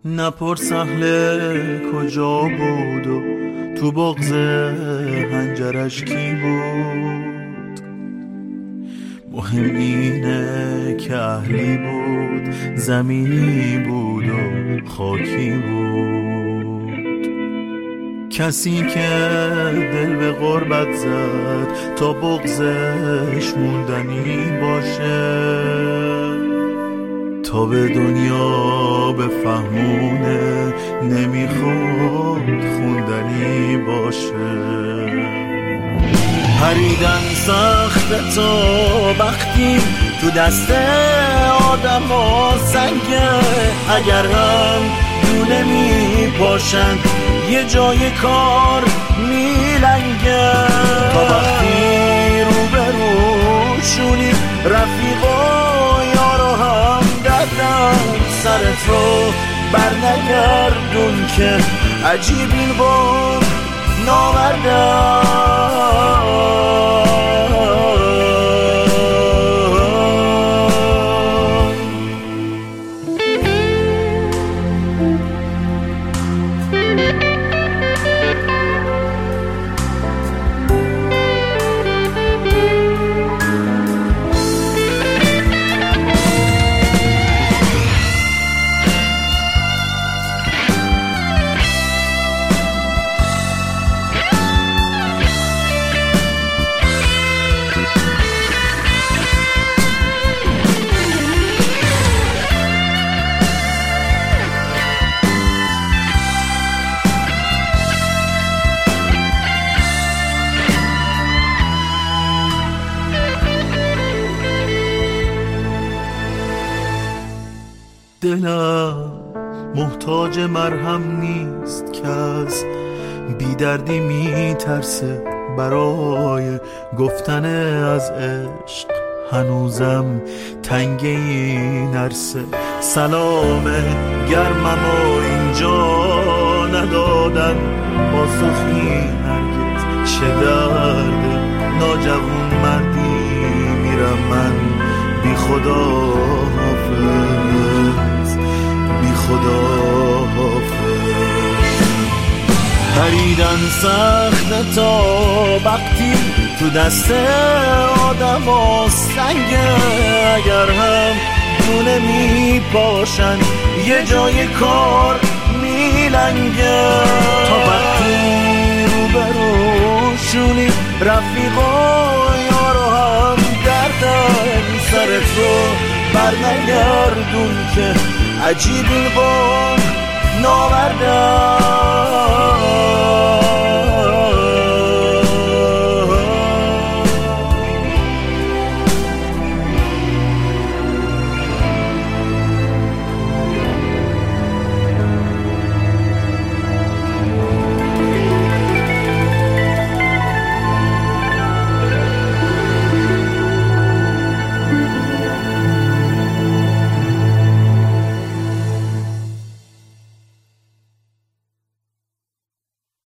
نپرس اهل کجا بود و تو بغض هنجرش کی بود. مهم اینه که اهلی بود، زمینی بود و خاکی بود. کسی که دل به غربت زد تا بغضش موندنی باشه، تا به دنیا بفهمونه نمیخواد خوندنی باشه. پریدن سخت تا وقتی تو دست آدم ها سنگه، اگر هم دونه میپاشن یه جای کار میلنگه. تا وقتی رو به روشونی رفیقا یارو هم دردن، سرت رو برنگردون که عجیب این بار ناوردن. دلم محتاج مرهم نیست که از بی دردی می ترسه، برای گفتن از عشق هنوزم تنگه این نرسه. سلام گرمم و اینجا ندادن پاسخی هرگز، چه درد ناجوون مردی میرم من بی خدا حافظ، بی خدا حافظ. پریدن سخت تا وقتی تو دست آدم ها سنگه، اگر هم دونه می باشن یه جای کار میلنگه. تا وقتی رو به روشونی رفیقا یارو هم دردن، سرت رو برنگردون که عجیب این بار ناوردن.